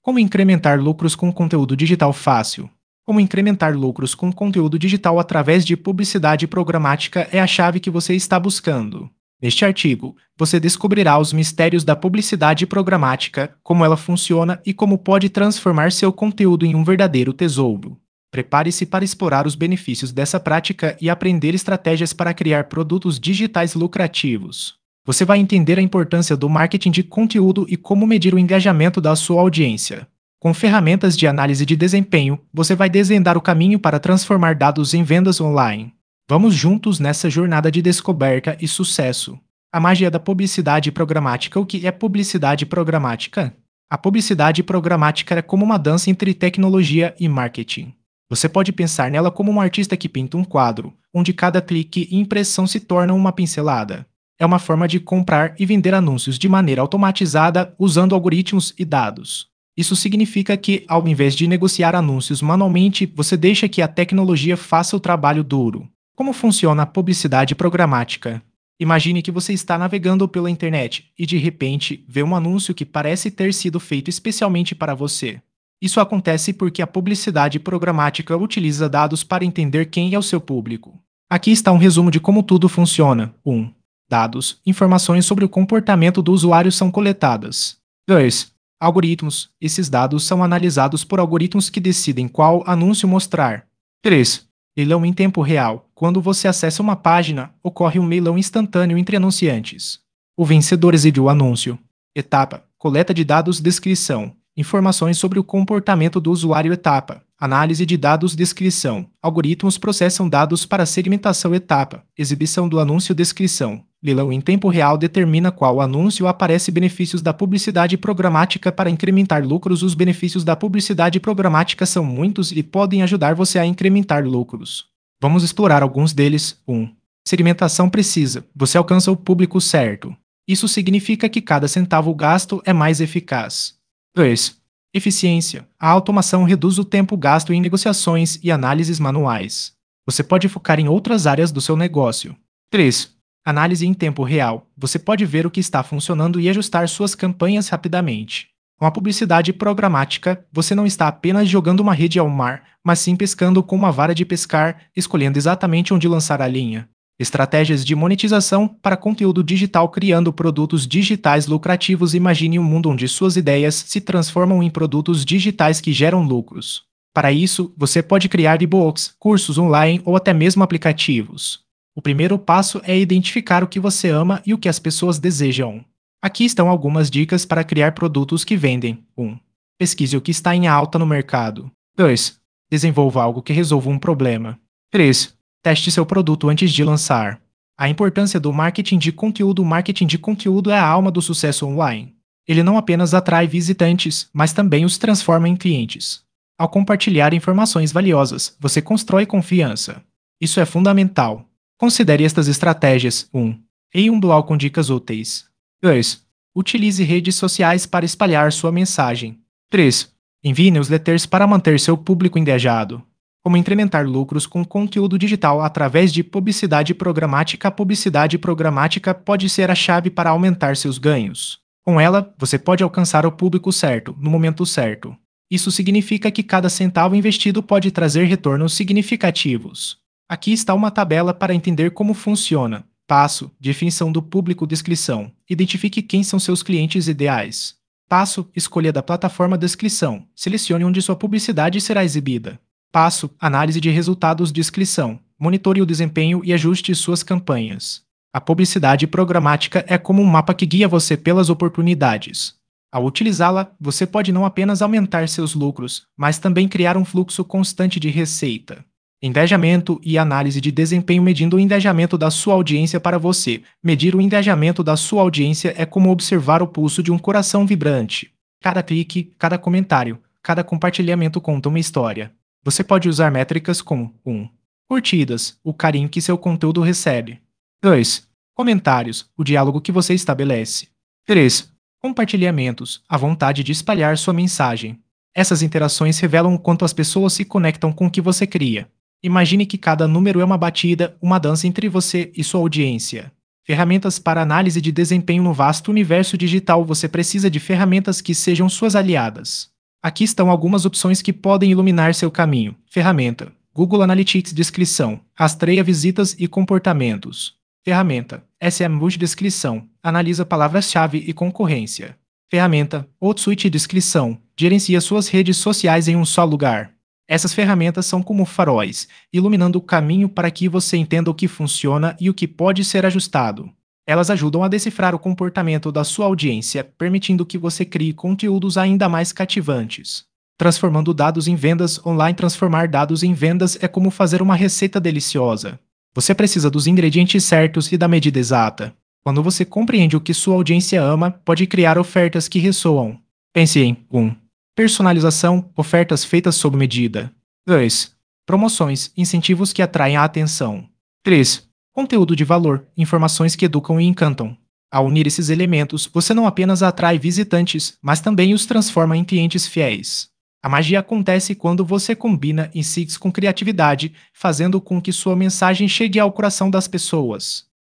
Como incrementar lucros com conteúdo digital fácil? Como incrementar lucros com conteúdo digital através de publicidade programática é a chave que você está buscando. Neste artigo, você descobrirá os mistérios da publicidade programática, como ela funciona e como pode transformar seu conteúdo em um verdadeiro tesouro. Prepare-se para explorar os benefícios dessa prática e aprender estratégias para criar produtos digitais lucrativos. Você vai entender a importância do marketing de conteúdo e como medir o engajamento da sua audiência. Com ferramentas de análise de desempenho, você vai desvendar o caminho para transformar dados em vendas online. Vamos juntos nessa jornada de descoberta e sucesso. A magia da publicidade programática. O que é publicidade programática? A publicidade programática é como uma dança entre tecnologia e marketing. Você pode pensar nela como um artista que pinta um quadro, onde cada clique e impressão se tornam uma pincelada. É uma forma de comprar e vender anúncios de maneira automatizada usando algoritmos e dados. Isso significa que, ao invés de negociar anúncios manualmente, você deixa que a tecnologia faça o trabalho duro. Como funciona a publicidade programática? Imagine que você está navegando pela internet e, de repente, vê um anúncio que parece ter sido feito especialmente para você. Isso acontece porque a publicidade programática utiliza dados para entender quem é o seu público. Aqui está um resumo de como tudo funciona. 1. Dados, informações sobre o comportamento do usuário são coletadas. 2. Algoritmos. Esses dados são analisados por algoritmos que decidem qual anúncio mostrar. 3. Leilão em tempo real. Quando você acessa uma página, ocorre um leilão instantâneo entre anunciantes. O vencedor exibe o anúncio. Etapa. Coleta de dados, descrição. Informações sobre o comportamento do usuário. Etapa. Análise de dados, descrição. Algoritmos processam dados para segmentação. Etapa. Exibição do anúncio, descrição. Leilão em tempo real determina qual anúncio aparece. Benefícios da publicidade programática. Para incrementar lucros. Os benefícios da publicidade programática são muitos e podem ajudar você a incrementar lucros. Vamos explorar alguns deles. 1. Segmentação precisa. Você alcança o público certo. Isso significa que cada centavo gasto é mais eficaz. 2. Eficiência. A automação reduz o tempo gasto em negociações e análises manuais. Você pode focar em outras áreas do seu negócio. 3. Análise em tempo real. Você pode ver o que está funcionando e ajustar suas campanhas rapidamente. Com a publicidade programática, você não está apenas jogando uma rede ao mar, mas sim pescando com uma vara de pescar, escolhendo exatamente onde lançar a linha. Estratégias de monetização para conteúdo digital. Criando produtos digitais lucrativos. Imagine um mundo onde suas ideias se transformam em produtos digitais que geram lucros. Para isso, você pode criar e-books, cursos online ou até mesmo aplicativos. O primeiro passo é identificar o que você ama e o que as pessoas desejam. Aqui estão algumas dicas para criar produtos que vendem. 1. Pesquise o que está em alta no mercado. 2. Desenvolva algo que resolva um problema. 3. Teste seu produto antes de lançar. A importância do marketing de conteúdo. O marketing de conteúdo é a alma do sucesso online. Ele não apenas atrai visitantes, mas também os transforma em clientes. Ao compartilhar informações valiosas, você constrói confiança. Isso é fundamental. Considere estas estratégias. 1. Crie um blog com dicas úteis. 2. Utilize redes sociais para espalhar sua mensagem. 3. Envie newsletters para manter seu público engajado. Como incrementar lucros com conteúdo digital através de publicidade programática. A publicidade programática pode ser a chave para aumentar seus ganhos. Com ela, você pode alcançar o público certo, no momento certo. Isso significa que cada centavo investido pode trazer retornos significativos. Aqui está uma tabela para entender como funciona. Passo: definição do público. Descrição: identifique quem são seus clientes ideais. Passo: escolha da plataforma. Descrição: selecione onde sua publicidade será exibida. Passo: análise de resultados. Descrição: monitore o desempenho e ajuste suas campanhas. A publicidade programática é como um mapa que guia você pelas oportunidades. Ao utilizá-la, você pode não apenas aumentar seus lucros, mas também criar um fluxo constante de receita. Engajamento e análise de desempenho. Medindo o engajamento da sua audiência. Para você, medir o engajamento da sua audiência é como observar o pulso de um coração vibrante. Cada clique, cada comentário, cada compartilhamento conta uma história. Você pode usar métricas como 1. Curtidas, o carinho que seu conteúdo recebe. 2. Comentários, o diálogo que você estabelece. 3. Compartilhamentos, a vontade de espalhar sua mensagem. Essas interações revelam o quanto as pessoas se conectam com o que você cria. Imagine que cada número é uma batida, uma dança entre você e sua audiência. Ferramentas para análise de desempenho. No vasto universo digital, você precisa de ferramentas que sejam suas aliadas. Aqui estão algumas opções que podem iluminar seu caminho. Ferramenta: Google Analytics Descrição. Rastreia visitas e comportamentos. Ferramenta: SEMrush Descrição. Analisa palavras-chave e concorrência. Ferramenta: Outsuite Descrição. Gerencia suas redes sociais em um só lugar. Essas ferramentas são como faróis, iluminando o caminho para que você entenda o que funciona e o que pode ser ajustado. Elas ajudam a decifrar o comportamento da sua audiência, permitindo que você crie conteúdos ainda mais cativantes. Transformando dados em vendas online. Transformar dados em vendas é como fazer uma receita deliciosa. Você precisa dos ingredientes certos e da medida exata. Quando você compreende o que sua audiência ama, pode criar ofertas que ressoam. Pense em 1. Personalização, ofertas feitas sob medida. 2. Promoções, incentivos que atraem a atenção. 3. Conteúdo de valor, informações que educam e encantam. Ao unir esses elementos, você não apenas atrai visitantes, mas também os transforma em clientes fiéis. A magia acontece quando você combina insights com criatividade, fazendo com que sua mensagem chegue ao coração das pessoas.